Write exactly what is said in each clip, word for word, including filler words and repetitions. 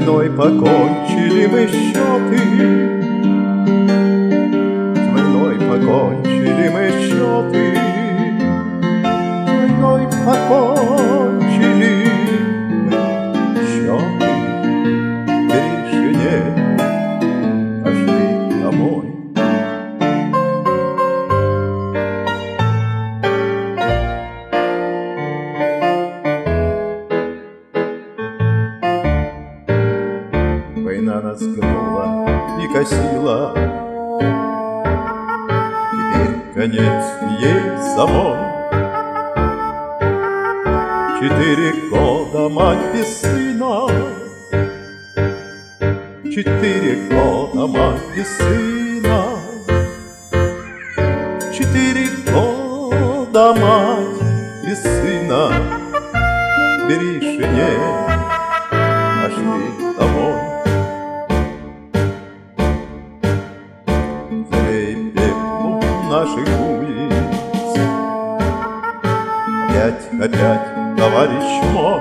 войной покончили мы счеты, с войной покончили мы счеты, с войной покончили мы счеты. Гришине пошли домой. Война нас гнула и косила, теперь конец ей самой. Четыре года мать без сына, четыре года мать без сына, четыре года мать без сына. Гришине пошли домой. Наших улиц опять, опять, товарищ мой,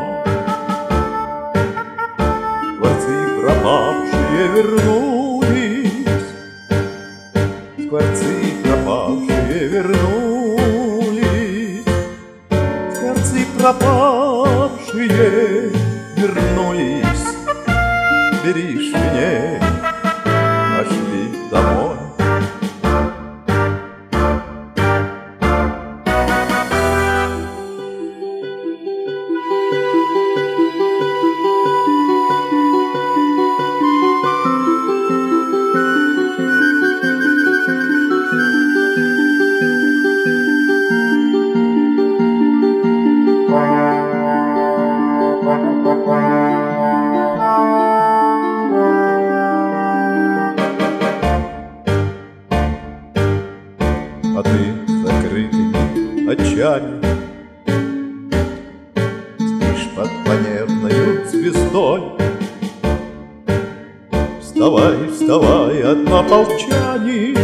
скворцы пропавшие вернулись, скворцы пропавшие вернулись, скворцы пропавшие вернулись. Гришине пошли домой. А ты закрытыми очами спишь под фанерною звездой. Вставай, вставай, однополчане,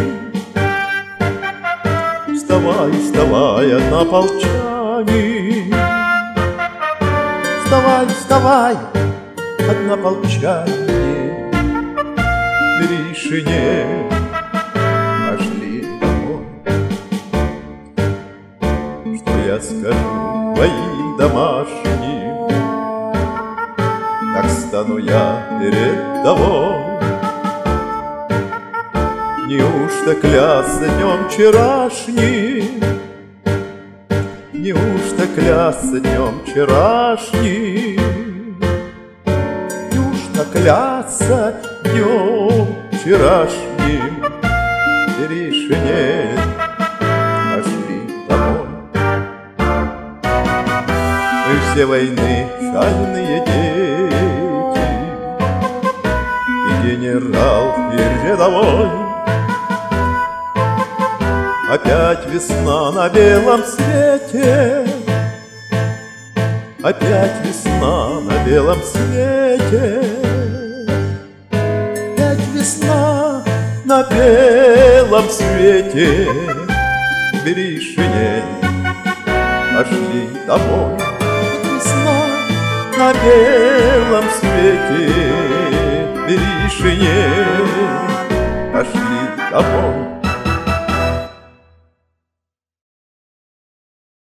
вставай, вставай, однополчане, вставай, вставай, однополчане. Гришине пошли домой. Что я скажу твоим домашним, как стану я перед тобой? Неужто клясться днем вчерашним, неужто клясться днем вчерашним, неужто клясться днем вчерашним? Гришине пошли домой. Мы все войны шальные дети, и генерал, и рядовой. Опять весна на белом свете, опять весна на белом свете, опять весна на белом свете. Гришине пошли домой. Весна на белом свете. Гришине